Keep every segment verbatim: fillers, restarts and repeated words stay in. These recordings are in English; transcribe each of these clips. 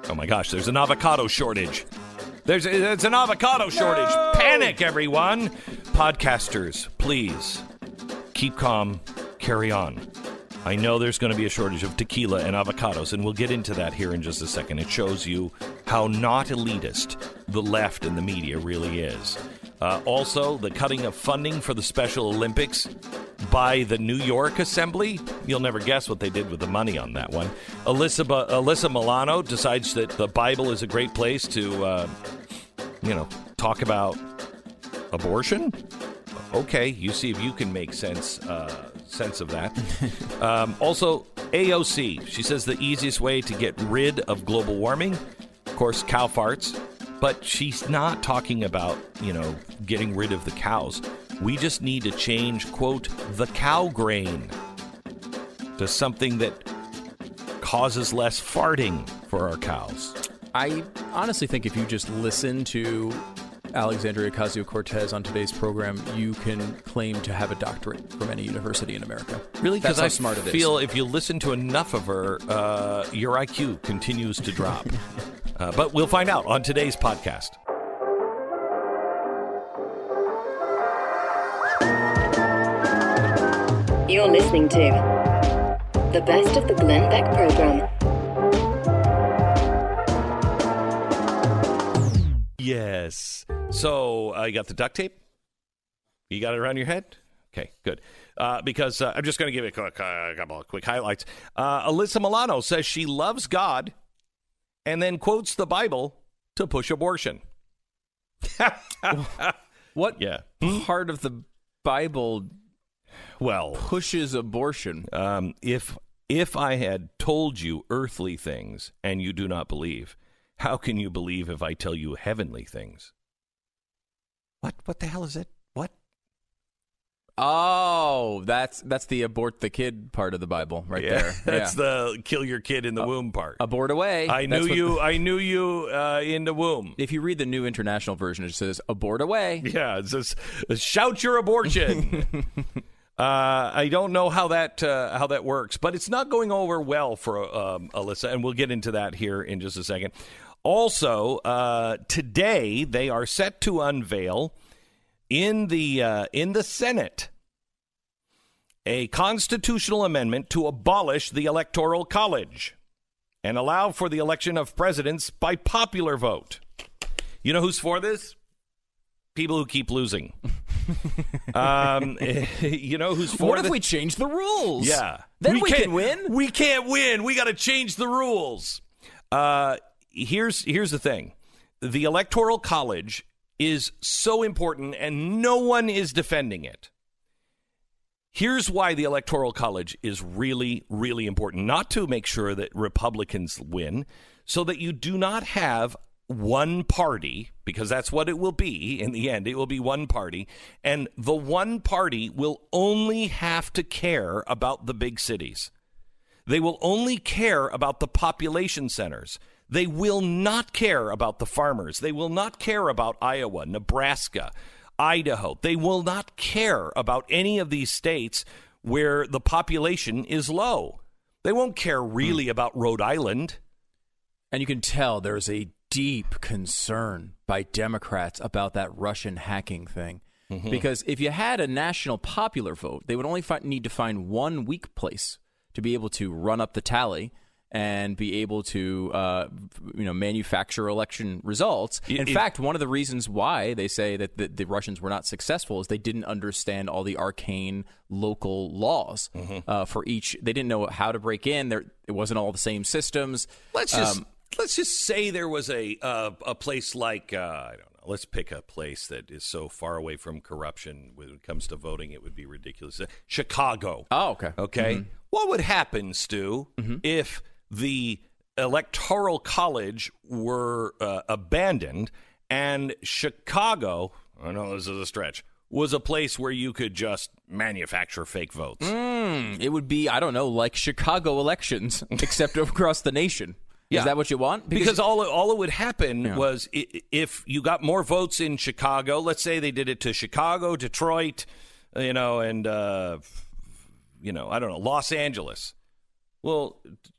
Oh, my gosh, there's an avocado shortage. There's, there's an avocado shortage. No! Panic, everyone. Podcasters, please keep calm, carry on. I know there's going to be a shortage of tequila and avocados, and we'll get into that here in just a second. It shows you how not elitist the left and the media really is. Uh, also, the cutting of funding for the Special Olympics by the New York Assembly. You'll never guess what they did with the money on that one. Alyssa, Alyssa Milano decides that the Bible is a great place to, uh, you know, talk about abortion. Okay, you see if you can make sense uh, sense of that. um, also, A O C. She says the easiest way to get rid of global warming, of course, cow farts. But she's not talking about, you know, getting rid of the cows. We just need to change, quote, the cow grain to something that causes less farting for our cows. I honestly think if you just listen to Alexandria Ocasio-Cortez on today's program, you can claim to have a doctorate from any university in America. Really? Because I I smart it is. feel if you listen to enough of her, uh, your I Q continues to drop. Uh, but we'll find out on today's podcast. You're listening to the best of the Glenn Beck program. Yes. So uh, you got the duct tape? You got it around your head? Okay, good. Uh, because uh, I'm just going to give you a, quick, uh, a couple of quick highlights. Uh, Alyssa Milano says she loves God and then quotes the Bible to push abortion. What yeah. part of the Bible well pushes abortion? Um, if if I had told you earthly things and you do not believe, how can you believe if I tell you heavenly things? What? What the hell is it? What? Oh, that's that's the abort the kid part of the Bible right yeah, there. That's yeah. the kill your kid in the uh, womb part. Abort away. I knew you. The, I knew you uh, in the womb. If you read the New International Version, it says abort away. Yeah, it says shout your abortion. uh, I don't know how that uh, how that works, but it's not going over well for um, Alyssa, and we'll get into that here in just a second. Also, uh, today they are set to unveil in the uh, in the Senate a constitutional amendment to abolish the Electoral College and allow for the election of presidents by popular vote. You know who's for this? People who keep losing. um, you know who's for What if this? we change the rules? Yeah. Then we, we can win? We can't win. We got to change the rules. Uh, here's here's the thing. The Electoral College is so important, and no one is defending it. Here's why the Electoral College is really, really important. Not to make sure that Republicans win, so that you do not have one party, because that's what it will be in the end. It will be one party, and the one party will only have to care about the big cities. They will only care about the population centers. They will not care about the farmers. They will not care about Iowa, Nebraska, Idaho. They will not care about any of these states where the population is low. They won't care really mm. about Rhode Island. And you can tell there's a deep concern by Democrats about that Russian hacking thing. Mm-hmm. Because if you had a national popular vote, they would only fi- need to find one weak place to be able to run up the tally and be able to, uh, you know, manufacture election results. In it, fact, one of the reasons why they say that the, the Russians were not successful is they didn't understand all the arcane local laws mm-hmm. uh, for each. They didn't know how to break in. There, it wasn't all the same systems. Let's just um, let's just say there was a uh, a place like uh, I don't know. Let's pick a place that is so far away from corruption when it comes to voting. It would be ridiculous. Chicago. Oh, okay. Okay. Mm-hmm. What would happen, Stu, mm-hmm. if the Electoral College were uh, abandoned and Chicago, I know this is a stretch, was a place where you could just manufacture fake votes? Mm, it would be, I don't know, like Chicago elections, except across the nation. Yeah. Is that what you want? Because, because all all it would happen yeah. was if you got more votes in Chicago, let's say they did it to Chicago, Detroit, you know, and, uh, you know, I don't know, Los Angeles. Well,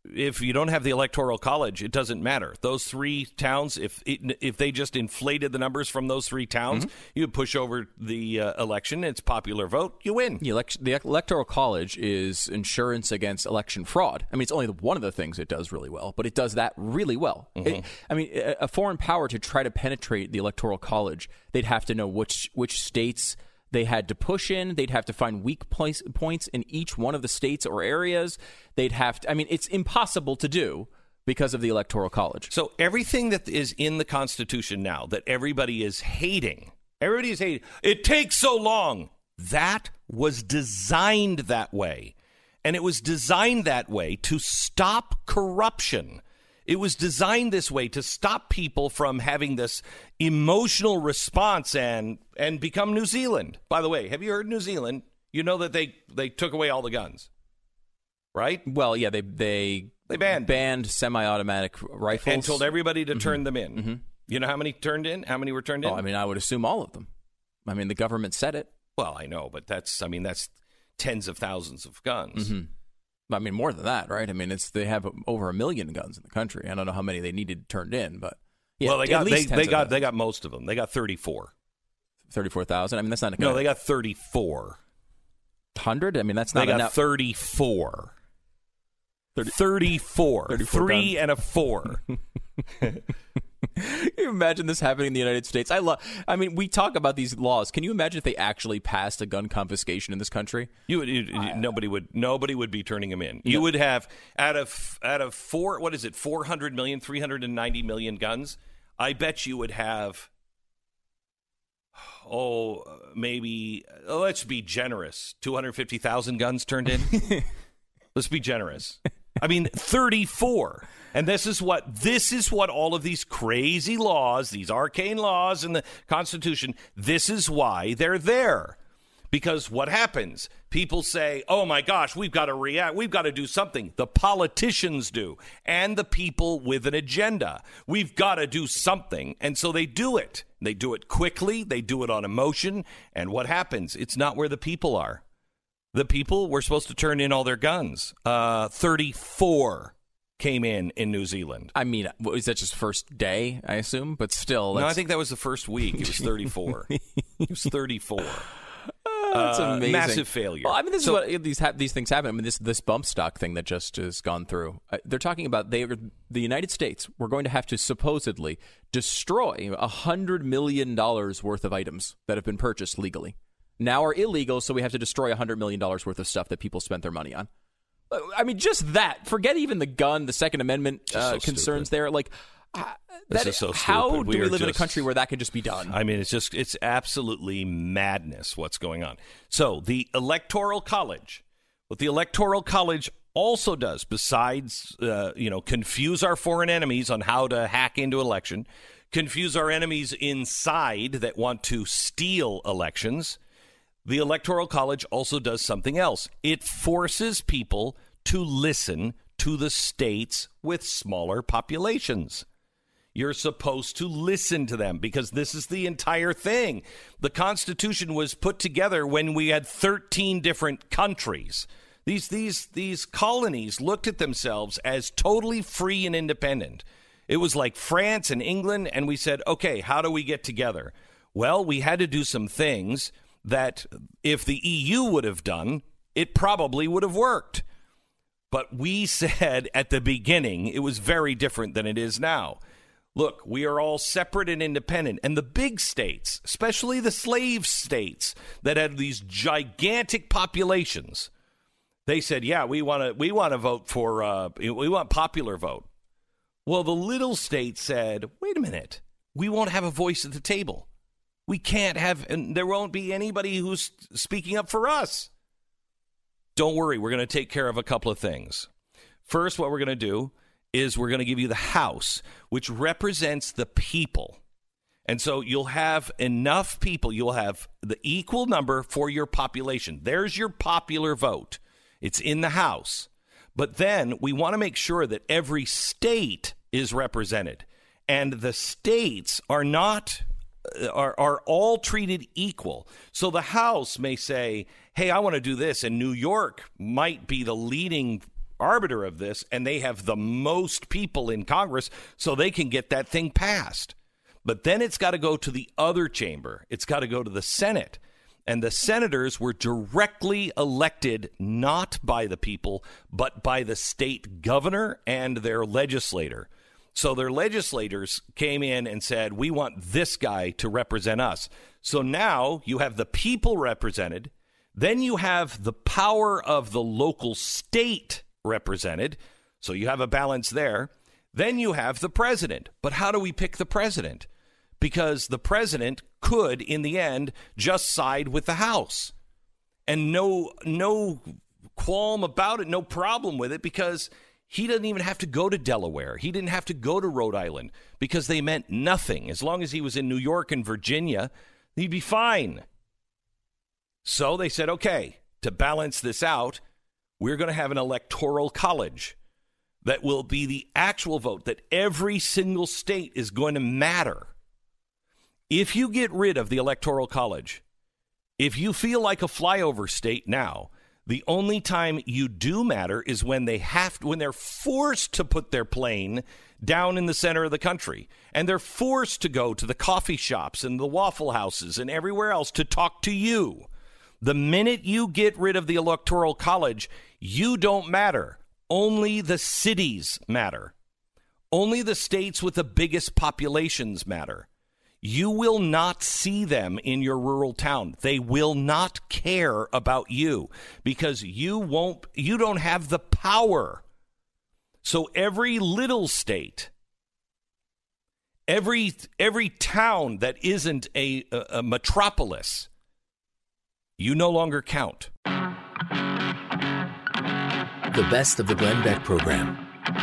if you don't have the Electoral College, it doesn't matter. Those three towns, if it, if they just inflated the numbers from those three towns, mm-hmm. you push over the uh, election. It's popular vote. You win. The, elect- the Electoral College is insurance against election fraud. I mean, it's only one of the things it does really well, but it does that really well. Mm-hmm. It, I mean, a foreign power to try to penetrate the Electoral College, they'd have to know which which states they had to push in. They'd have to find weak place, points in each one of the states or areas. They'd have to, I mean, it's impossible to do because of the Electoral College. So everything that is in the Constitution now that everybody is hating, everybody is hating, it takes so long. That was designed that way. And it was designed that way to stop corruption. It was designed this way to stop people from having this emotional response and and become New Zealand. By the way, have you heard New Zealand? You know that they, they took away all the guns, right? Well, yeah, they they they banned banned semi-automatic rifles and told everybody to mm-hmm. turn them in. Mm-hmm. You know how many turned in? How many were turned in? Oh, I mean, I would assume all of them. I mean, the government said it. Well, I know, but that's I mean that's tens of thousands of guns. Mm-hmm. I mean, more than that, right? I mean, it's they have over a million guns in the country. I don't know how many they needed turned in, but yeah, well, they got at least they, they got they got most of them. They got thirty-four. Thirty-four thousand. I mean, that's not a no. They got thirty-four hundred. I mean, that's not. They got enough. thirty-four. thirty, thirty-four. thirty-four Three guns. And a four. Can you imagine this happening in the United States? I love. I mean, we talk about these laws. Can you imagine if they actually passed a gun confiscation in this country? You would. You, uh, nobody would. Nobody would be turning them in. You no. would have out of out of four. What is it? Four hundred million, three hundred and ninety million guns. I bet you would have. Oh, maybe. Let's be generous. Two hundred fifty thousand guns turned in. Let's be generous. I mean, thirty-four. And this is what this is what all of these crazy laws, these arcane laws in the Constitution, this is why they're there. Because what happens? People say, oh, my gosh, we've got to react. We've got to do something. The politicians do. And the people with an agenda. We've got to do something. And so they do it. They do it quickly. They do it on emotion. And what happens? It's not where the people are. The people were supposed to turn in all their guns. Uh, thirty-four came in in New Zealand. I mean, is that just first day, I assume? But still. That's... No, I think that was the first week. It was thirty-four. It was thirty-four. Oh, that's uh, amazing. Massive failure. Well, I mean, this so, is what these ha- these things happen. I mean, this this bump stock thing that just has gone through. Uh, they're talking about they the United States. We're going to have to supposedly destroy a hundred million dollars worth of items that have been purchased legally. Now are illegal, so we have to destroy one hundred million dollars worth of stuff that people spent their money on. I mean, just that. Forget even the gun, the Second Amendment uh, so concerns there. Like, uh, that is so stupid. How we do we live just, in a country where that can just be done? I mean, it's just, it's absolutely madness what's going on. So the Electoral College, what the Electoral College also does, besides, uh, you know, confuse our foreign enemies on how to hack into election, confuse our enemies inside that want to steal elections, the Electoral College also does something else. It forces people to listen to the states with smaller populations. You're supposed to listen to them because this is the entire thing. The Constitution was put together when we had thirteen different countries. These, these, these colonies looked at themselves as totally free and independent. It was like France and England, and we said, okay, how do we get together? Well, we had to do some things that if the E U would have done, it probably would have worked. But we said at the beginning it was very different than it is now. Look, we are all separate and independent. And the big states, especially the slave states that had these gigantic populations, they said, yeah, we want to we want to vote for, uh, we want popular vote. Well, the little states said, wait a minute, we won't have a voice at the table. We can't have, and there won't be anybody who's speaking up for us. Don't worry, we're going to take care of a couple of things. First, what we're going to do is we're going to give you the House, which represents the people. And so you'll have enough people, you'll have the equal number for your population. There's your popular vote. It's in the House. But then we want to make sure that every state is represented. And the states are not... Are, are all treated equal. So the House may say, hey, I want to do this, and New York might be the leading arbiter of this, and they have the most people in Congress, so they can get that thing passed. But then it's got to go to the other chamber. It's got to go to the Senate. And the senators were directly elected not by the people, but by the state governor and their legislator. So their legislators came in and said, we want this guy to represent us. So now you have the people represented. Then you have the power of the local state represented. So you have a balance there. Then you have the president. But how do we pick the president? Because the president could, in the end, just side with the House. And no, no qualm about it, no problem with it, because he doesn't even have to go to Delaware. He didn't have to go to Rhode Island because they meant nothing. As long as he was in New York and Virginia, he'd be fine. So they said, okay, to balance this out, we're going to have an electoral college that will be the actual vote, that every single state is going to matter. If you get rid of the Electoral College, if you feel like a flyover state now, the only time you do matter is when they have when they're forced to put their plane down in the center of the country, and they're forced to go to the coffee shops and the Waffle Houses and everywhere else to talk to you. The minute you get rid of the Electoral College, you don't matter. Only the cities matter. Only the states with the biggest populations matter. You will not see them in your rural town. They will not care about you because you won't, you don't have the power. So every little state, every every town that isn't a, a, a metropolis, you no longer count. The best of the Glenn Beck program.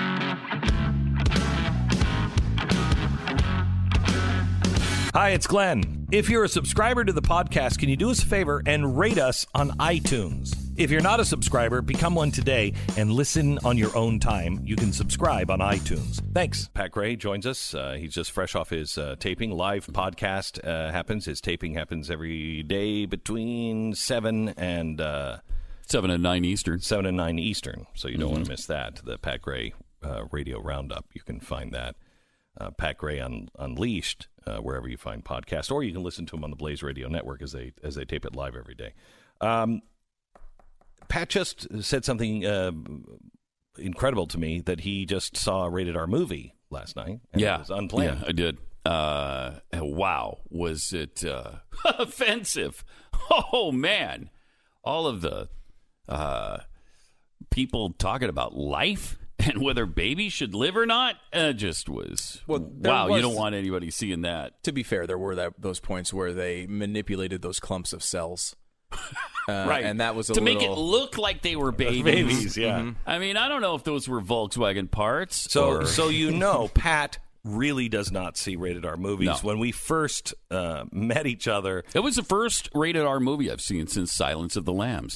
Hi, it's Glenn. If you're a subscriber to the podcast, can you do us a favor and rate us on iTunes? If you're not a subscriber, become one today and listen on your own time. You can subscribe on iTunes. Thanks. Pat Gray joins us. Uh, he's just fresh off his uh, taping. Live podcast uh, happens. His taping happens every day between seven and... Uh, seven and nine Eastern. seven and nine Eastern. So you don't mm-hmm. want to miss that. The Pat Gray uh, Radio Roundup. You can find that. Uh, Pat Gray un- Unleashed, uh, wherever you find podcasts, or you can listen to them on the Blaze Radio Network as they as they tape it live every day. Um, Pat just said something uh, incredible to me, that he just saw a rated R movie last night. And yeah, it was unplanned. Yeah, I did. Uh, wow, was it uh, offensive? Oh man, all of the uh, people talking about life and whether babies should live or not, uh, just was, well, wow, was, you don't want anybody seeing that. To be fair, there were that, those points where they manipulated those clumps of cells. Uh, right. And that was a to little... make it look like they were babies. Babies, yeah. Mm-hmm. I mean, I don't know if those were Volkswagen parts. So, or... so you know, Pat really does not see rated R movies. No. When we first uh, met each other... It was the first rated R movie I've seen since Silence of the Lambs.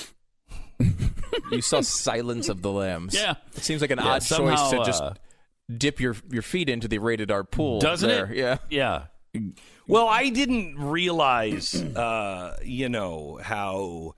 You saw Silence of the Lambs. Yeah. It seems like an yeah, odd somehow, choice to just uh, dip your your feet into the rated R pool. Doesn't there. it? Yeah. Yeah. Well, I didn't realize, uh, you know, how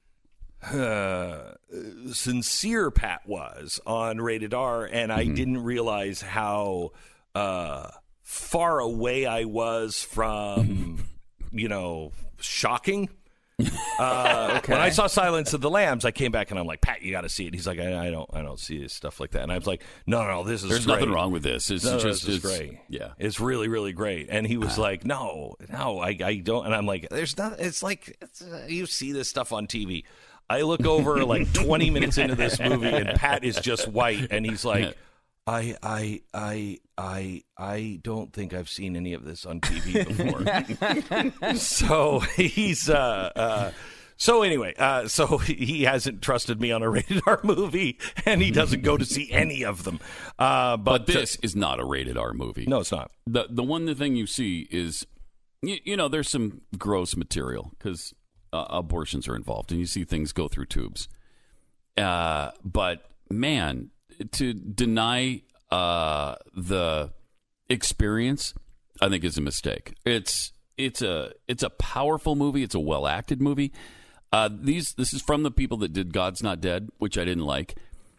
uh, sincere Pat was on rated R, and I mm-hmm. didn't realize how uh, far away I was from, you know, shocking. Uh, okay. When I saw Silence of the Lambs, I came back and I'm like, Pat, you got to see it. He's like, I, I don't, I don't see stuff like that. And I was like, no, no, this is There's great. nothing wrong with this. It's no, just this is it's, great. Yeah, it's really, really great. And he was uh, like, no, no, I, I don't. And I'm like, there's not. It's like it's, uh, you see this stuff on T V. I look over like twenty minutes into this movie, and Pat is just white, and he's like, I, I, I, I, I don't think I've seen any of this on T V before. So he's. Uh, uh, So anyway, uh, so he hasn't trusted me on a rated R movie, and he doesn't go to see any of them. Uh, but, but this uh, is not a rated R movie. No, it's not. The the one the thing you see is, you, you know, there's some gross material because uh, abortions are involved, and you see things go through tubes. Uh, but man, to deny uh, the experience, I think is a mistake. It's it's a it's a powerful movie. It's a well acted movie. Uh, these this is from the people that did God's Not Dead, which I didn't like.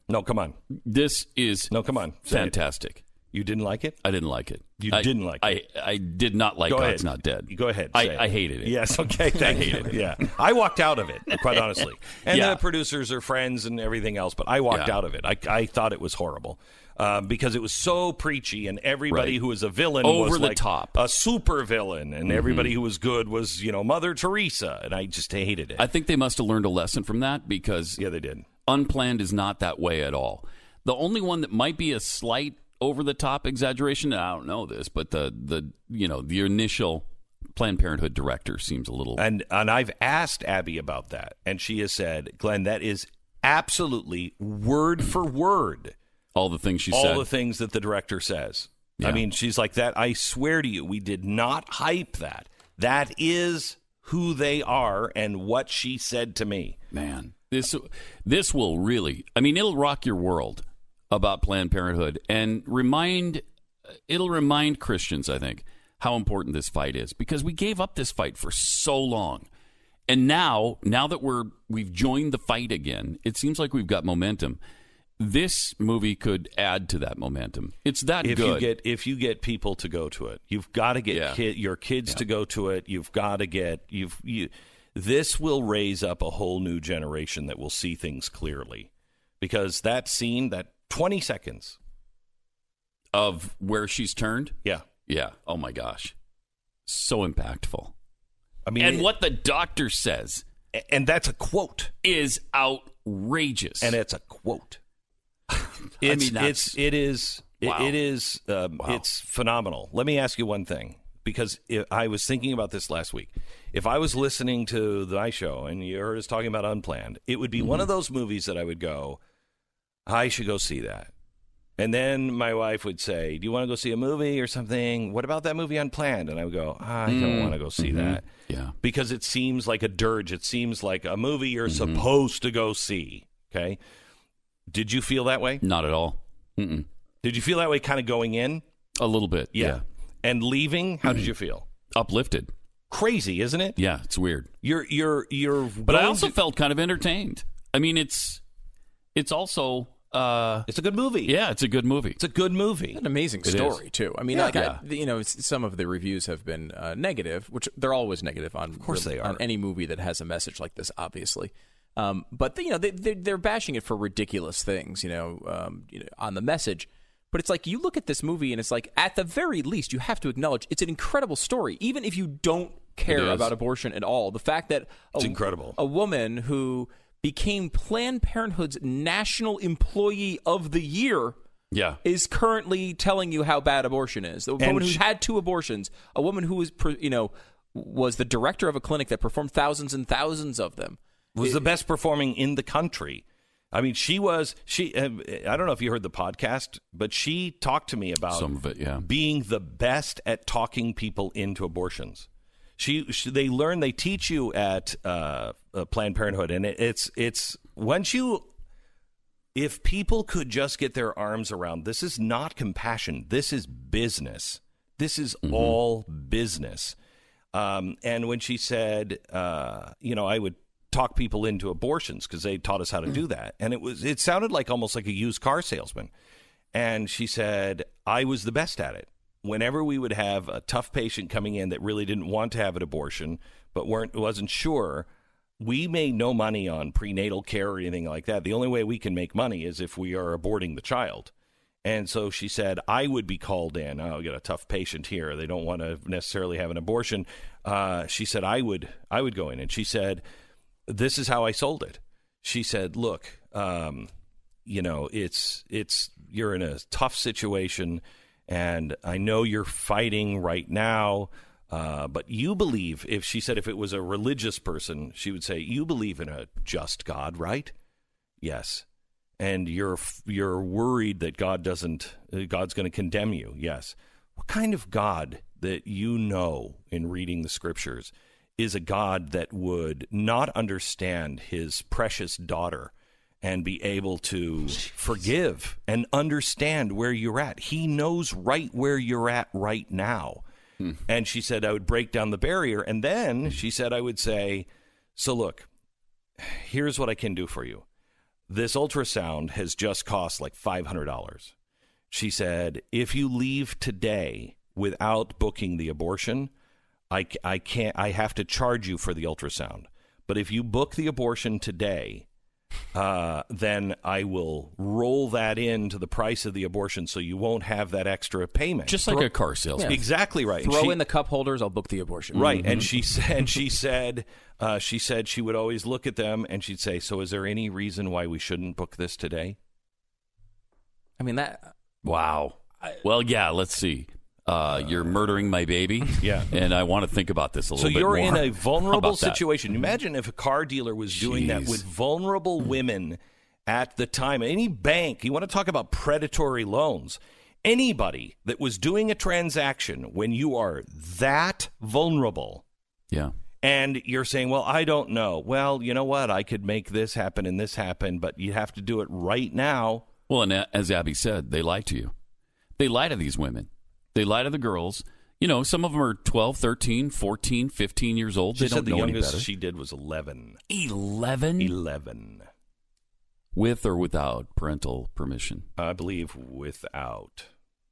No, come on. This is No, come on. Say it. fantastic. You didn't like it? I didn't like it. You I, didn't like it? I, I did not like Go God's ahead. Not Dead. Go ahead. I, say it. I hated it. Yes, okay. Thank I you. hated it. Yeah. I walked out of it, quite honestly. And Yeah. the producers are friends and everything else, but I walked Yeah. out of it. I, I thought it was horrible. Um, because it was so preachy, and everybody Right. who was a villain Over was the like top. a super villain, and Mm-hmm. everybody who was good was, you know, Mother Teresa, and I just hated it. I think they must have learned a lesson from that because yeah, they did. Unplanned is not that way at all. The only one that might be a slight over-the-top exaggeration, I don't know this, but the, the you know, the initial Planned Parenthood director seems a little... And and I've asked Abby about that, and she has said, Glenn, that is absolutely word for word all the things she all said. the things that the director says. Yeah. I mean, she's like that. I swear to you, we did not hype that. That is who they are and what she said to me. Man, this this will really... I mean, it'll rock your world about Planned Parenthood and remind... It'll remind Christians, I think, how important this fight is because we gave up this fight for so long. And now, now that we're we've joined the fight again, it seems like we've got momentum. This movie could add to that momentum. It's that If good. you get if you get people to go to it, you've got to get Yeah. ki- your kids Yeah. to go to it. You've got to get you've you. This will raise up a whole new generation that will see things clearly, because that scene, that twenty seconds, of where she's turned, yeah, yeah. Oh my gosh, so impactful. I mean, And it- what the doctor says and that's a quote, is outrageous. and it's a quote. It's, mean, that's- it's it is it- Wow. it is um, Wow. it's phenomenal. Let me ask you one thing, because if, I was thinking about this last week. If I was listening to the show and you heard us talking about Unplanned, it would be Mm-hmm. one of those movies that I would go, I should go see that. And then my wife would say, do you want to go see a movie or something? What about that movie Unplanned? And I would go, I don't want to go see that. yeah. Because it seems like a dirge. It seems like a movie you're Mm-hmm. supposed to go see. Okay. Did you feel that way? Not at all. Mm-mm. Did you feel that way kind of going in? A little bit. Yeah. And leaving, how did you feel? Uplifted. Crazy, isn't it? Yeah, it's weird. You're you're you're But I also felt kind of entertained. I mean, it's it's also uh, it's a good movie. yeah, it's a good movie. It's a good movie. An amazing It story is. too. I mean, Yeah. like Yeah. I, you know, s- some of the reviews have been uh, negative, which they're always negative on. Of course they are. on any movie that has a message like this, obviously. Um, but you know, they, they're, they're bashing it for ridiculous things, you know, um, you know, on the message. But it's like you look at this movie, and it's like at the very least, you have to acknowledge it's an incredible story, even if you don't care is. about abortion at all. The fact that a, It's incredible. a woman who became Planned Parenthood's National Employee of the Year Yeah. is currently telling you how bad abortion is. The woman who's she- had two abortions, a woman who was, per- you know, was the director of a clinic that performed thousands and thousands of them. Was the best performing in the country. I mean, she was she. Uh, I don't know if you heard the podcast, but she talked to me about Some of it, yeah. being the best at talking people into abortions. She, she they learn, they teach you at uh, uh, Planned Parenthood, and it, it's it's once you, if people could just get their arms around, this is not compassion, this is business, this is Mm-hmm. all business. Um, and when she said, uh, you know, I would talk people into abortions because they taught us how to do that, and it was it sounded like almost like a used car salesman. And she said, I was the best at it. Whenever we would have a tough patient coming in that really didn't want to have an abortion but weren't wasn't sure, we made no money on prenatal care or anything like that. The only way we can make money is if we are aborting the child. And so she said, I would be called in. Oh, we got a tough patient here. They don't want to necessarily have an abortion. Uh, she said, I would, I would go in. And she said, this is how I sold it. She said, look, um, you know, it's, it's, you're in a tough situation, and I know you're fighting right now, uh, but you believe, if she said if it was a religious person, she would say, you believe in a just God, right? Yes. And you're you're worried that God doesn't, God's going to condemn you. Yes. What kind of God that you know in reading the scriptures is a God that would not understand his precious daughter and be able to forgive and understand where you're at? He knows right where you're at right now. Hmm. And she said, I would break down the barrier. And then she said, I would say, so look, here's what I can do for you. this ultrasound has just cost like five hundred dollars. She said, if you leave today without booking the abortion, I, I can't, I have to charge you for the ultrasound. But if you book the abortion today, uh, then I will roll that into the price of the abortion so you won't have that extra payment. Just like Throw, a car salesman. Yeah. Exactly right. Throw she, in the cup holders, I'll book the abortion. Right. Mm-hmm. And she said, she said, uh, she said she would always look at them and she'd say, so is there any reason why we shouldn't book this today? I mean, that. Wow. I, well, yeah, let's see. Uh, you're murdering my baby. Yeah. And I want to think about this a little so bit more. So you're in a vulnerable that? situation. Imagine if a car dealer was doing Jeez. that with vulnerable women at the time. Any bank, you want to talk about predatory loans. Anybody that was doing a transaction when you are that vulnerable. Yeah. And you're saying, well, I don't know. Well, you know what? I could make this happen and this happen, but you have to do it right now. Well, and as Abby said, they lie to you. They lie to these women. They lie to the girls. You know, some of them are twelve, thirteen, fourteen, fifteen years old. She they said don't know the any youngest better. she did was eleven. eleven? eleven. With or without parental permission? I believe without.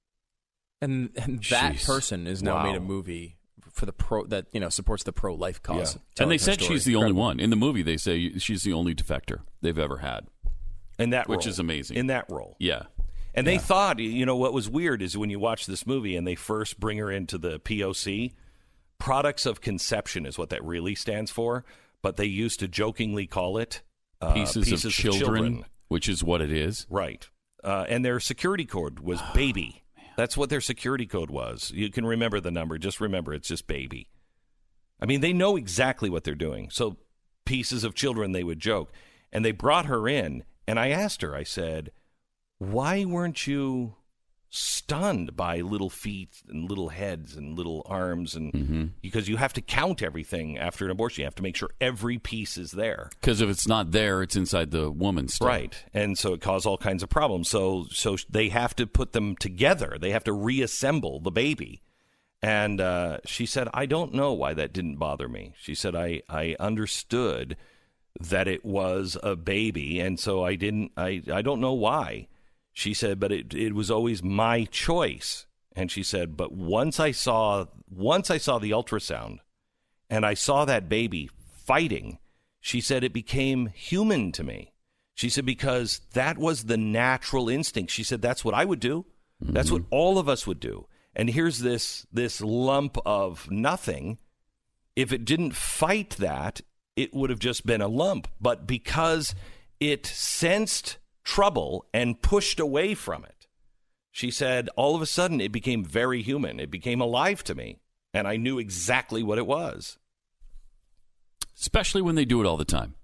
And, and that Jeez. person is now Wow. made a movie for the pro that you know supports the pro life cause. Yeah. And they said story. she's the Incredible. only one in the movie. They say she's the only defector they've ever had. In that Which role. is amazing. In that role. Yeah. And they Yeah. thought, you know, what was weird is when you watch this movie and they first bring her into the P O C, products of conception is what that really stands for, but they used to jokingly call it uh, Pieces, pieces of, of children, children. which is what it is. Right. Uh, and their security code was baby. That's what their security code was. You can remember the number. Just remember it's just baby. I mean, they know exactly what they're doing. So pieces of children, they would joke. And they brought her in, and I asked her, I said, why weren't you stunned by little feet and little heads and little arms? And Mm-hmm. because you have to count everything after an abortion. You have to make sure every piece is there. Because if it's not there, it's inside the woman's stuff. Right. And so it caused all kinds of problems. So so they have to put them together. They have to reassemble the baby. And uh, she said, I don't know why that didn't bother me. She said, I, I understood that it was a baby. And so I didn't, I, I don't know why. She said, but it, it was always my choice. And she said, but once I saw, once I saw the ultrasound and I saw that baby fighting, she said it became human to me. She said, because that was the natural instinct. She said, that's what I would do. Mm-hmm. That's what all of us would do. And here's this this lump of nothing. If it didn't fight that, it would have just been a lump. But because it sensed trouble and pushed away from it, she said, all of a sudden it became very human. It became alive to me. And I knew exactly what it was. Especially when they do it all the time.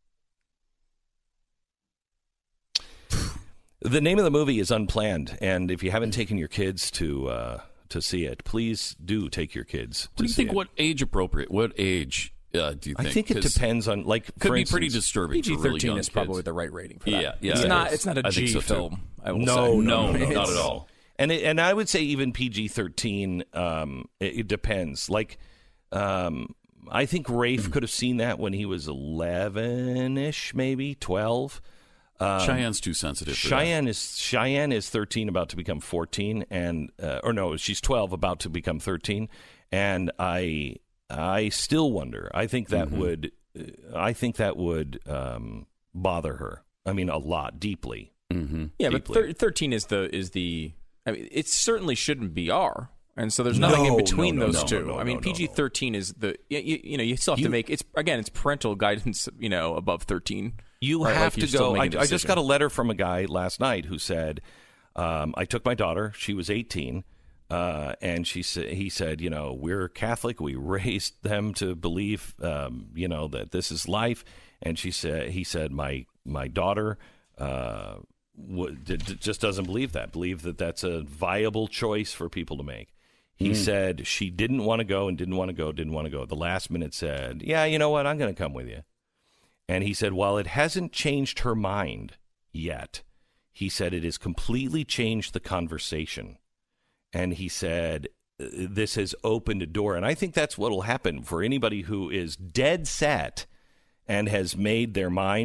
The name of the movie is Unplanned, and if you haven't taken your kids to uh, to see it, please do take your kids. What do to you see think? it. What age appropriate? What age uh, do you think? I think it 'Cause depends on, like, could for be instance, pretty disturbing. P G for really thirteen young is kids. probably the right rating for that. Yeah, yeah, It's it not. is. It's not a I think G so, too. film. I will No, say. no, no, no, not not at at all. all. And it, and I would say even P G thirteen. Um, it, it depends. Like, um, I think Rafe could have seen that when he was eleven-ish, maybe twelve. Um, Cheyenne's too sensitive. For Cheyenne is Cheyenne is thirteen, about to become fourteen, and uh, or no, she's twelve, about to become thirteen. And I I still wonder. I think that Mm-hmm. would uh, I think that would um, bother her. I mean, a lot, deeply. that. Mm-hmm. Yeah, but deeply. thir- thirteen is the is the. I mean, it certainly shouldn't be R, and so there's nothing No, in between no, no, those no, two. no, I mean, no, no, P G thirteen is the you, you, you know you still have You- to make it's again it's parental guidance you know above thirteen. You Right, have like, you're to still go. I, making a I just decision. got a letter from a guy last night who said, um, "I took my daughter. She was eighteen, uh, and she said, he said, you know, we're Catholic. We raised them to believe, um, you know, that this is life." And she said, he said, my my daughter uh, w- d- d- just doesn't believe that. Believe that that's a viable choice for people to make. He said she didn't want to go and didn't want to go, didn't want to go. At the last minute said, "Yeah, you know what? I'm going to come with you." And he said, while it hasn't changed her mind yet, he said it has completely changed the conversation. And he said, this has opened a door. And I think that's what will happen for anybody who is dead set and has made their mind.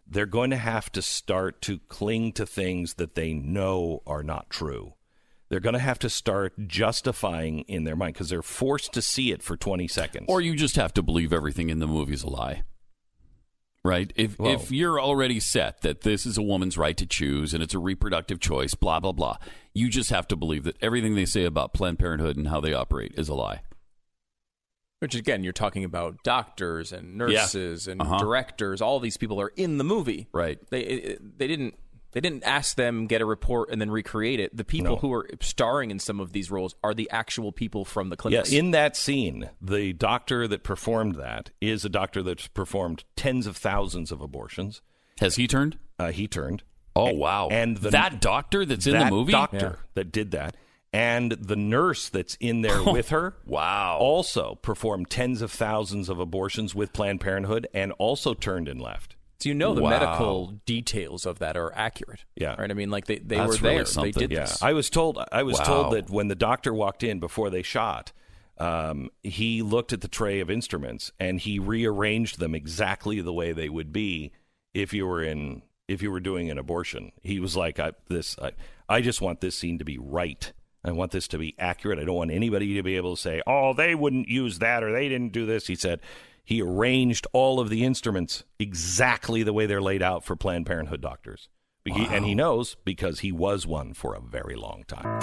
they're going to have to start to cling to things that they know are not true. They're going to have to start justifying in their mind because they're forced to see it for twenty seconds. Or you just have to believe everything in the movie is a lie. Right? If Whoa. if you're already set that this is a woman's right to choose and it's a reproductive choice, blah, blah, blah, you just have to believe that everything they say about Planned Parenthood and how they operate is a lie. Which, again, you're talking about doctors and nurses yeah. and uh-huh. directors. All these people are in the movie. Right. They they didn't they didn't ask them, get a report, and then recreate it. The people No. who are starring in some of these roles are the actual people from the clinics. Yeah, in that scene, the doctor that performed that is a doctor that's performed tens of thousands of abortions. Has he turned? Uh, he turned. Oh, wow. And the, that doctor that's in that the movie? doctor Yeah. that did that, and the nurse that's in there with her, wow, also performed tens of thousands of abortions with Planned Parenthood and also turned and left. So you know the Wow. medical details of that are accurate. Yeah. Right? I mean, like, they, they That's were there. really They something. did Yeah, this. I was told. I was Wow. told that when the doctor walked in before they shot, um, he looked at the tray of instruments and he rearranged them exactly the way they would be if you were in if you were doing an abortion. He was like, I, "This, I, I just want this scene to be right. I want this to be accurate. I don't want anybody to be able to say, oh, they wouldn't use that or they didn't do this." He said he arranged all of the instruments exactly the way they're laid out for Planned Parenthood doctors. He- And he knows because he was one for a very long time.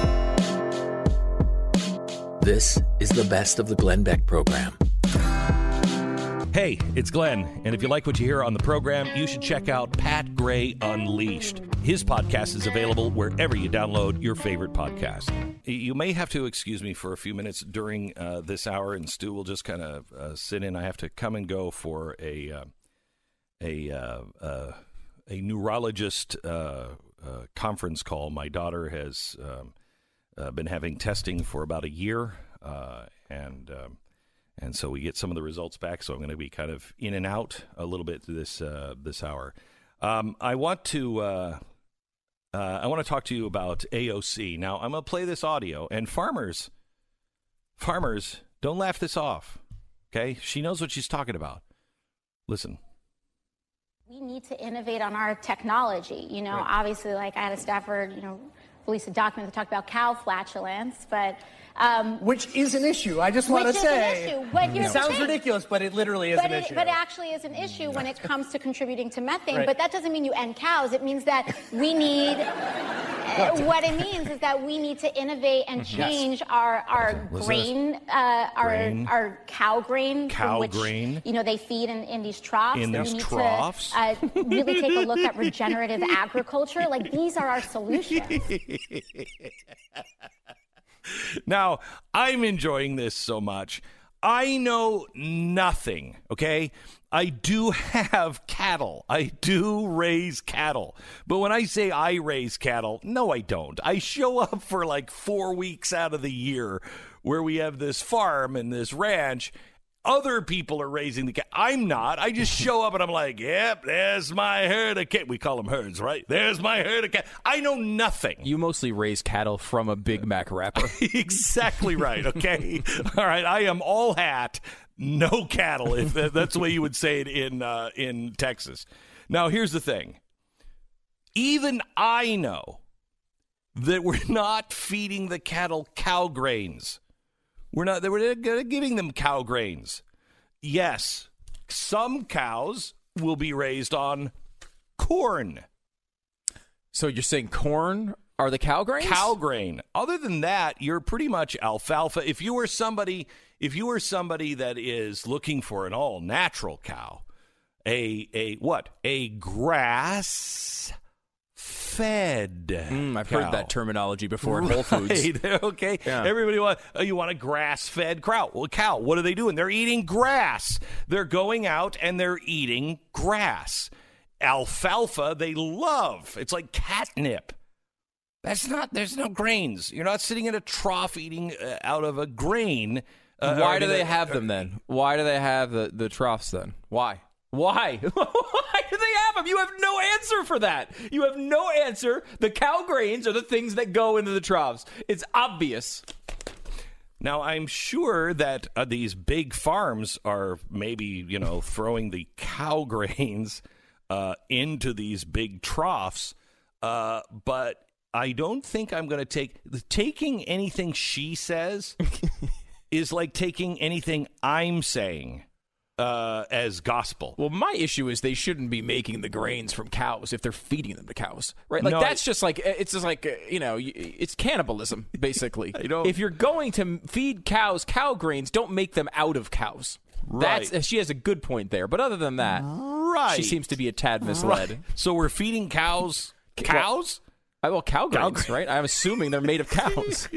This is the best of the Glenn Beck program. Hey, it's Glenn, and if you like what you hear on the program, you should check out Pat Gray Unleashed. His podcast is available wherever you download your favorite podcast. You may have to excuse me for a few minutes during uh, this hour, and Stu will just kind of uh, sit in. I have to come and go for a uh, a uh, uh, a neurologist uh, uh, conference call. My daughter has um, uh, been having testing for about a year, uh, and um, and so we get some of the results back. So I'm going to be kind of in and out a little bit this uh, this hour. Um, I want to uh, uh, I want to talk to you about A O C. Now I'm going to play this audio, and farmers, farmers, don't laugh this off. Okay, she knows what she's talking about. Listen. We need to innovate on our technology. You know, right. Obviously, like I had a staffer, you know, release a document that talked about cow flatulence, but um, which is an issue. I just want to say, an issue. But it sounds ridiculous, but it literally is but an it, issue. But it actually is an issue when it comes to contributing to methane. Right. But that doesn't mean you end cows. It means that we need. uh, what it means is that we need to innovate and change yes. our our What's grain, uh, our grain. our cow grain, cow which, grain. You know, they feed in, in these troughs. In we these need troughs. To, uh, really take a look at regenerative agriculture. Like these are our solutions. Now, I'm enjoying this so much. I know nothing, okay? I do have cattle. I do raise cattle. But when I say I raise cattle, no, I don't. I show up for like four weeks out of the year where we have this farm and this ranch. Other people are raising the cat. I'm not. I just show up and I'm like, yep, there's my herd of cat. We call them herds, right? There's my herd of cat. I know nothing. You mostly raise cattle from a Big Mac wrapper. Exactly right, okay? All right, I am all hat, no cattle, if that's the way you would say it in uh, in Texas. Now, here's the thing. Even I know that we're not feeding the cattle cow grains. We're not we're giving them cow grains. Yes, some cows will be raised on corn. So you're saying corn are the cow grains? Cow grain. Other than that, you're pretty much alfalfa. If you were somebody, if you were somebody that is looking for an all natural cow, a a what? A grass fed. Mm, I've cow. heard that terminology before in Whole Foods. Right, okay. Yeah. Everybody want oh, you want a grass-fed cow. Well, cow, what are they doing? They're eating grass. They're going out and they're eating grass. Alfalfa, they love. It's like catnip. That's not, there's no grains. You're not sitting in a trough eating uh, out of a grain. Uh, Why or, do they uh, have them then? Why do they have the, the troughs then? Why? Why? Why do they have them? You have no answer for that. You have no answer. The cow grains are the things that go into the troughs. It's obvious. Now, I'm sure that uh, these big farms are maybe, you know, throwing the cow grains uh, into these big troughs. Uh, but I don't think I'm going to take taking anything she says is like taking anything I'm saying uh, as gospel. Well, my issue is they shouldn't be making the grains from cows if they're feeding them to cows, right? Like No, that's I- just like it's just like uh, you know, y- it's cannibalism basically. I don't- If you're going to feed cows cow grains, don't make them out of cows. Right. That's she has a good point there, but other than that, Right. she seems to be a tad misled. Right. So we're feeding cows cows? I, well, cow grains, right? I'm assuming they're made of cows.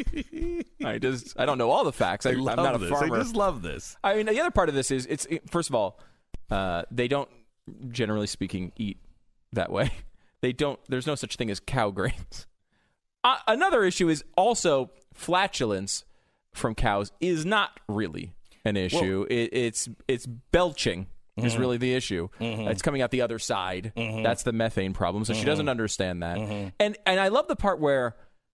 I just I don't know all the facts. I, I I'm love not a this. farmer. I just love this. I mean, the other part of this is it's it, first of all, uh, they don't, generally speaking, eat that way. They don't. There's no such thing as cow grains. Uh, another issue is also flatulence from cows is not really an issue. It, it's it's belching is really the issue. Mm-hmm. It's coming out the other side. Mm-hmm. That's the methane problem. So she doesn't understand that. Mm-hmm. And and I love the part where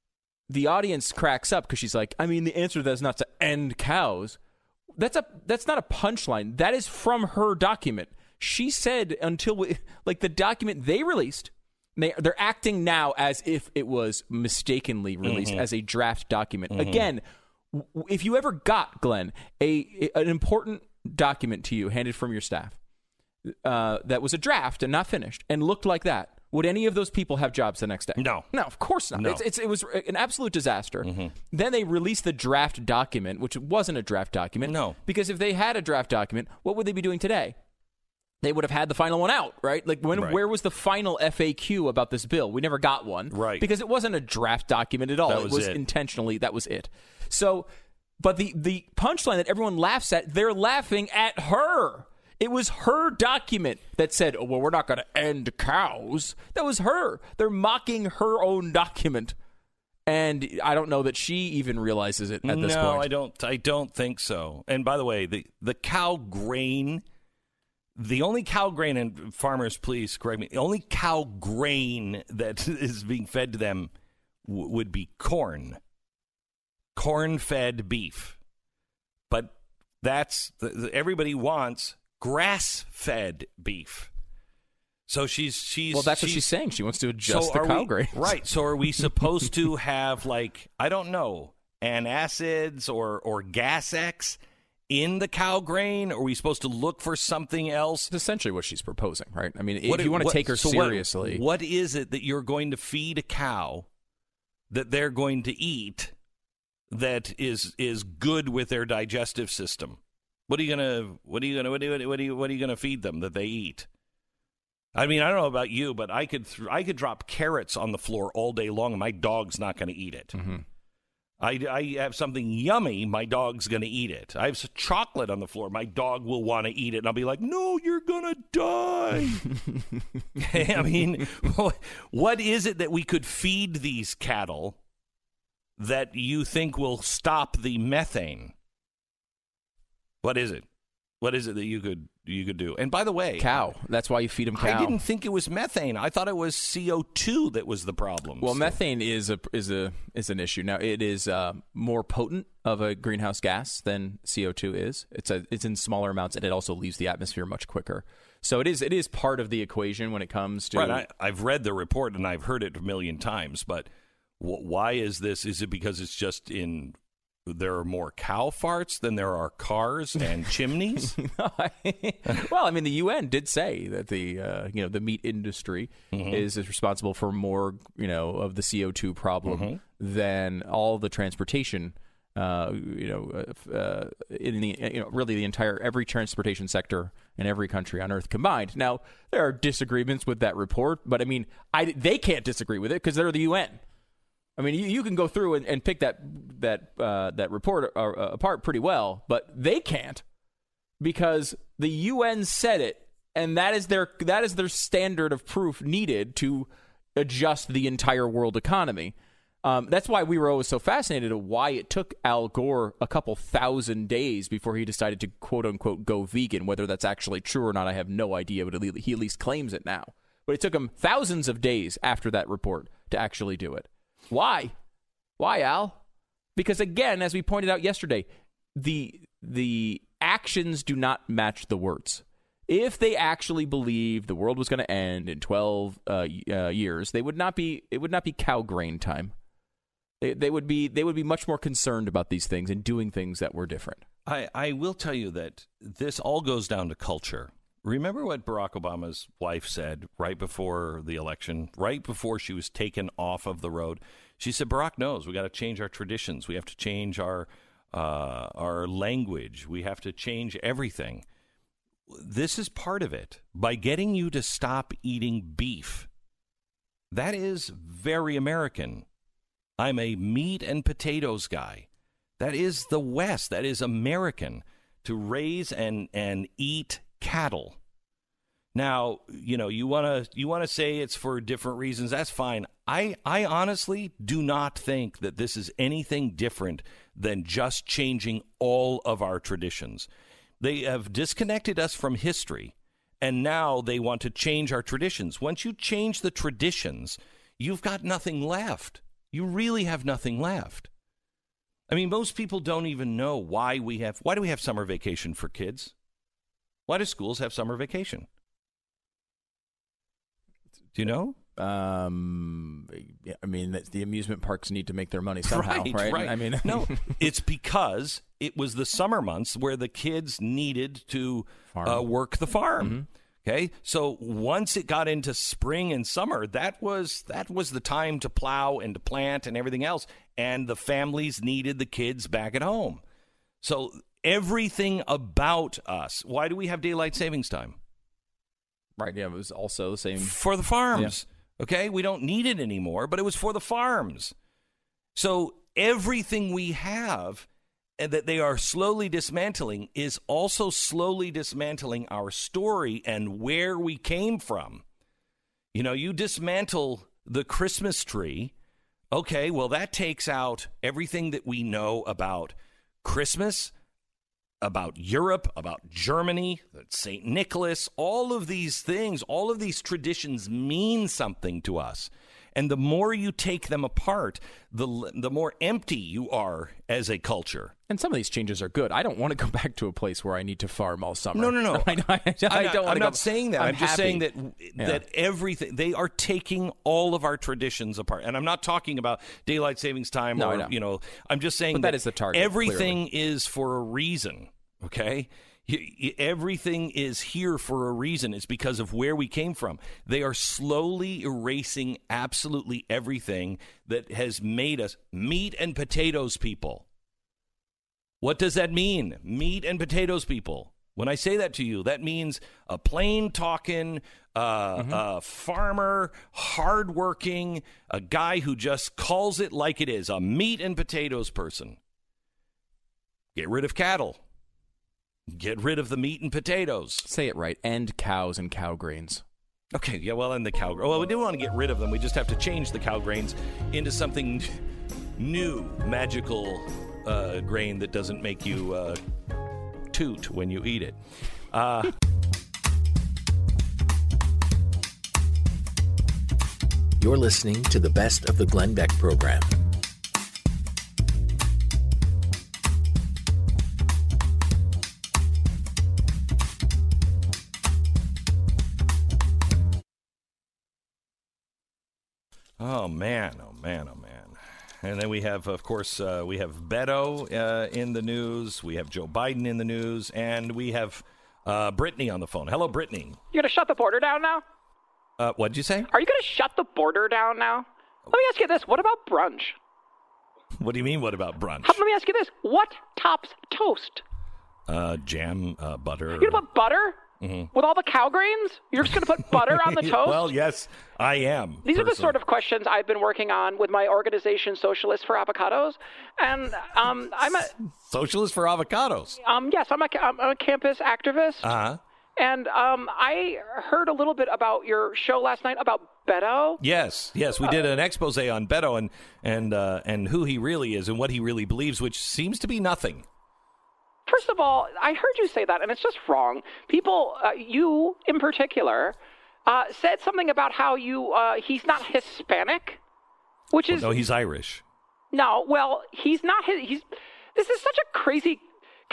the audience cracks up because she's like, I mean, the answer to that is not to end cows. That's a that's not a punchline. That is from her document. She said until we, like the document they released, they they're acting now as if it was mistakenly released Mm-hmm. as a draft document. Again, w- if you ever got, Glenn, a, a an important document to you handed from your staff uh, that was a draft and not finished and looked like that, would any of those people have jobs the next day? No. No, of course not. No. It's, it's, it was an absolute disaster. Mm-hmm. Then they released the draft document, which wasn't a draft document. No. Because if they had a draft document, what would they be doing today? They would have had the final one out, right? Like, when, Right. where was the final F A Q about this bill? We never got one. Right. Because it wasn't a draft document at all. That it was was it. intentionally, that was it. So, but the, the punchline that everyone laughs at, they're laughing at her. It was her document that said, oh, well, we're not going to end cows. That was her. They're mocking her own document. And I don't know that she even realizes it at this no, point. I don't. I don't think so. And by the way, the the cow grain, the only cow grain, and farmers, please correct me. The only cow grain that is being fed to them w- would be corn, corn-fed beef. But that's the, the, everybody wants grass-fed beef. So she's she's Well, that's what she's saying. She wants to adjust so the are cow we- grains. Right. So are we supposed to have, like, I don't know, antacids or, or gas X in the cow grain? Or are we supposed to look for something else? That's essentially what she's proposing, right? I mean, What- if you want to what- take her so what- seriously. what is it that you're going to feed a cow that they're going to eat that is is good with their digestive system? What are you gonna what are you gonna what are you, what are you what are you gonna feed them that they eat? I mean, I don't know about you, but I could th- I could drop carrots on the floor all day long, and my dog's not going to eat it. Mm-hmm. I, I have something yummy, my dog's going to eat it. I have some chocolate on the floor, my dog will want to eat it, and I'll be like, no, you're going to die. I mean, what is it that we could feed these cattle that you think will stop the methane? What is it? What is it that you could you could do? And by the way, Cow. That's why you feed them cow. I didn't think it was methane. I thought it was C O two that was the problem. Well, So- methane is a is a is an issue. Now, it is uh, more potent of a greenhouse gas than C O two is. It's a it's in smaller amounts, and it also leaves the atmosphere much quicker. So it is it is part of the equation when it comes to. Right. I, I've read the report and I've heard it a million times, but wh- why is this? Is it because it's just in there are more cow farts than there are cars and chimneys? Well, I mean, the U N did say that the uh, you know the meat industry Mm-hmm. is, is responsible for more you know of the C O two problem Mm-hmm. than all the transportation. Uh, you know, uh, uh, in the you know really the entire every transportation sector in every country on Earth combined. Now there are disagreements with that report, but I mean, I they can't disagree with it because they're the U N. I mean, you, you can go through and, and pick that that uh, that report uh, apart pretty well, but they can't because the U N said it, and that is their that is their standard of proof needed to adjust the entire world economy. Um, that's why we were always so fascinated of why it took Al Gore a couple thousand days before he decided to quote unquote go vegan. Whether that's actually true or not, I have no idea, but he at least claims it now. But it took him thousands of days after that report to actually do it. Why? Why, Al? Because again, as we pointed out yesterday, the the actions do not match the words. If they actually believed the world was going to end in twelve uh, uh, years, they would not be. It would not be cow grain time. They, they would be. They would be much more concerned about these things and doing things that were different. I, I will tell you that this all goes down to culture. Remember what Barack Obama's wife said right before the election, right before she was taken off of the road? She said, Barack knows we got to change our traditions. We have to change our uh, our language. We have to change everything. This is part of it. By getting you to stop eating beef, that is very American. I'm a meat and potatoes guy. That is the West. That is American, to raise and, and eat cattle. Now, you know, you want to you want to say it's for different reasons. That's fine. I, I honestly do not think that this is anything different than just changing all of our traditions. They have disconnected us from history, and now they want to change our traditions. Once you change the traditions, you've got nothing left. You really have nothing left. I mean, most people don't even know why we have, why do we have summer vacation for kids? Why do schools have summer vacation? Do you know? Um, I mean, the amusement parks need to make their money somehow, right? right? right. I mean, no, it's because it was the summer months where the kids needed to uh, work the farm. Mm-hmm. Okay, so once it got into spring and summer, that was that was the time to plow and to plant and everything else, and the families needed the kids back at home. So everything about us. Why do we have daylight savings time? Right. Yeah, it was also the same for the farms. Yeah. Okay, we don't need it anymore, but it was for the farms. So everything we have and that they are slowly dismantling is also slowly dismantling our story and where we came from. You know, you dismantle the Christmas tree. Okay, well, that takes out everything that we know about Christmas, about Europe, about Germany, Saint Nicholas. All of these things, all of these traditions mean something to us. And the more you take them apart, the the more empty you are as a culture. And some of these changes are good. I don't want to go back to a place where I need to farm all summer. No, no, no. I, I, I don't I'm want not, to I'm go. not saying that. I'm, I'm just happy. saying that yeah. that everything, they are taking all of our traditions apart. And I'm not talking about daylight savings time no, or, I know. you know, I'm just saying but that, that is the target. Everything clearly. is for a reason, okay? You, you, everything is here for a reason. It's because of where we came from. They are slowly erasing absolutely everything that has made us meat and potatoes people. What does that mean? Meat and potatoes people. When I say that to you, that means a plain talking, uh, mm-hmm. a farmer, hardworking, a guy who just calls it like it is, a meat and potatoes person. Get rid of cattle. Get rid of the meat and potatoes. Say it right. End cows and cow grains. Okay, yeah, well, and the cow. Well, we do want to get rid of them. We just have to change the cow grains into something new, magical uh, grain that doesn't make you uh, toot when you eat it. Uh, You're listening to the best of the Glenn Beck program. Oh, man. Oh, man. Oh, man. And then we have, of course, uh, we have Beto uh, in the news. We have Joe Biden in the news. And we have uh, Brittany on the phone. Hello, Brittany. You're going to shut the border down now? Uh, what did you say? Are you going to shut the border down now? Let me ask you this. What about brunch? What do you mean, what about brunch? How, let me ask you this. What tops toast? Uh, jam, uh, butter. You're going to put butter? Mm-hmm. With all the cow grains? You're just going to put butter on the toast? Well, yes, I am. These personally. are the sort of questions I've been working on with my organization, Socialists for Avocados. And um, I'm a... Socialists for Avocados? Um, yes, I'm a, I'm a campus activist. Uh-huh. And um, I heard a little bit about your show last night about Beto. Yes, yes, we did an expose on Beto and and uh, and who he really is and what he really believes, which seems to be nothing. First of all, I heard you say that, and it's just wrong. People, uh, you in particular, uh, said something about how you uh, he's not Hispanic, which is well, no, he's Irish. No, well, he's not. He's. This is such a crazy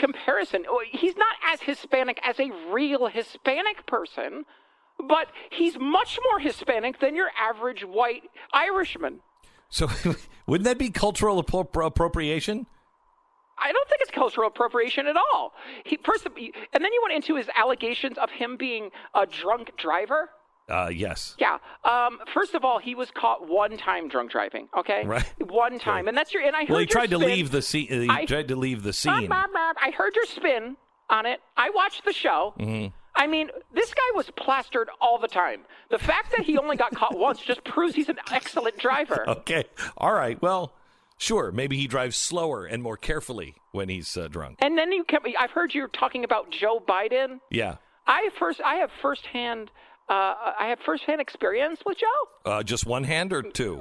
comparison. He's not as Hispanic as a real Hispanic person, but he's much more Hispanic than your average white Irishman. So wouldn't that be cultural appro- appropriation? I don't think it's cultural appropriation at all. He first, and then you went into his allegations of him being a drunk driver. Uh, yes. Yeah. Um, first of all, he was caught one time drunk driving. Okay. Right. One time, Right. and that's your. And I heard Well, he your tried to spin. leave the scene. He I- tried to leave the scene. I heard your spin on it. I watched the show. Mm-hmm. I mean, this guy was plastered all the time. The fact that he only got caught once just proves he's an excellent driver. Okay. All right. Well, sure. Maybe he drives slower and more carefully when he's uh, drunk. And then you kept, I've heard you talking about Joe Biden. Yeah. I first, I have firsthand, uh, I have firsthand experience with Joe. Uh, just one hand or two?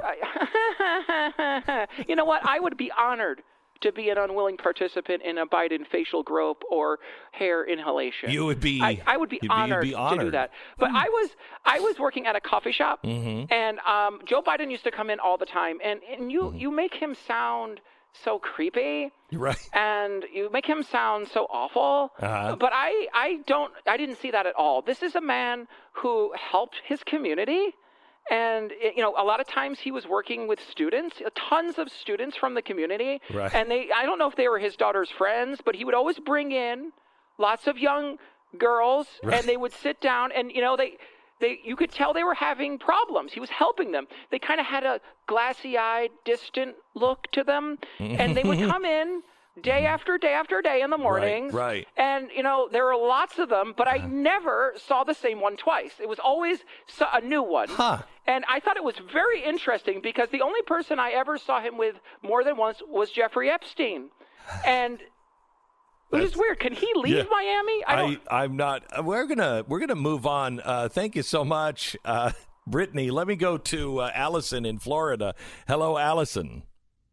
You know what? I would be honored to be an unwilling participant in a Biden facial grope or hair inhalation. You would be. I, I would be you'd be- you'd honored, be honored to do that. But I was I was working at a coffee shop, Mm-hmm. and um, Joe Biden used to come in all the time, and, and you Mm-hmm. you make him sound so creepy. Right. And you make him sound so awful. Uh-huh. But I, I don't I didn't see that at all. This is a man who helped his community. And, you know, a lot of times he was working with students, tons of students from the community. Right. And they, I don't know if they were his daughter's friends, but he would always bring in lots of young girls, Right. and they would sit down and, you know, they, they, you could tell they were having problems. He was helping them. They kind of had a glassy-eyed, distant look to them. And they would come in day after day after day in the mornings. right. And, you know, there were lots of them, but I never saw the same one twice. It was always so- a new one. Huh. And I thought it was very interesting because the only person I ever saw him with more than once was Jeffrey Epstein. And which is weird. Can he leave Yeah. Miami? I don't. I, I'm not. uh, We're gonna we're gonna move on. Uh, thank you so much, uh, Brittany. Let me go to uh, Allison in Florida. Hello, Allison.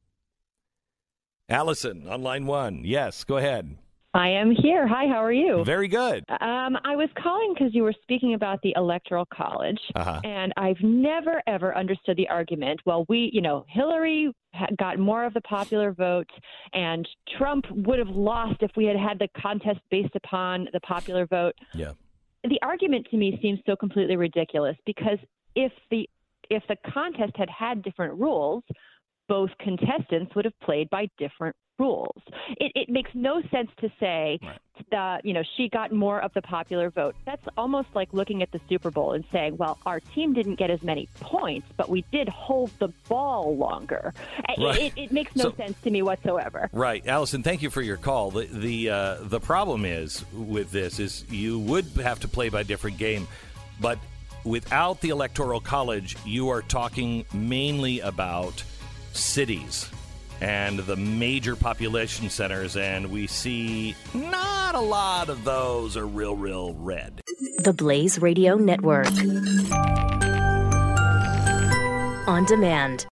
Allison on line one. Yes, go ahead. I am here. Hi, how are you? Very good. Um, I was calling because you were speaking about the Electoral College, Uh-huh. and I've never, ever understood the argument. Well, we, you know, Hillary ha- got more of the popular vote, and Trump would have lost if we had had the contest based upon the popular vote. Yeah. The argument to me seems so completely ridiculous because if the if the contest had had different rules, both contestants would have played by different rules. It, it makes no sense to say Right. that, you know, she got more of the popular vote. That's almost like looking at the Super Bowl and saying, well, our team didn't get as many points, but we did hold the ball longer. It, Right. it, it makes no So- sense to me whatsoever. Right, Allison. Thank you for your call. The the uh, the problem is with this is you would have to play by a different game, but without the Electoral College, you are talking mainly about cities and the major population centers, and we see not a lot of those are real, real red. The Blaze Radio Network. On demand.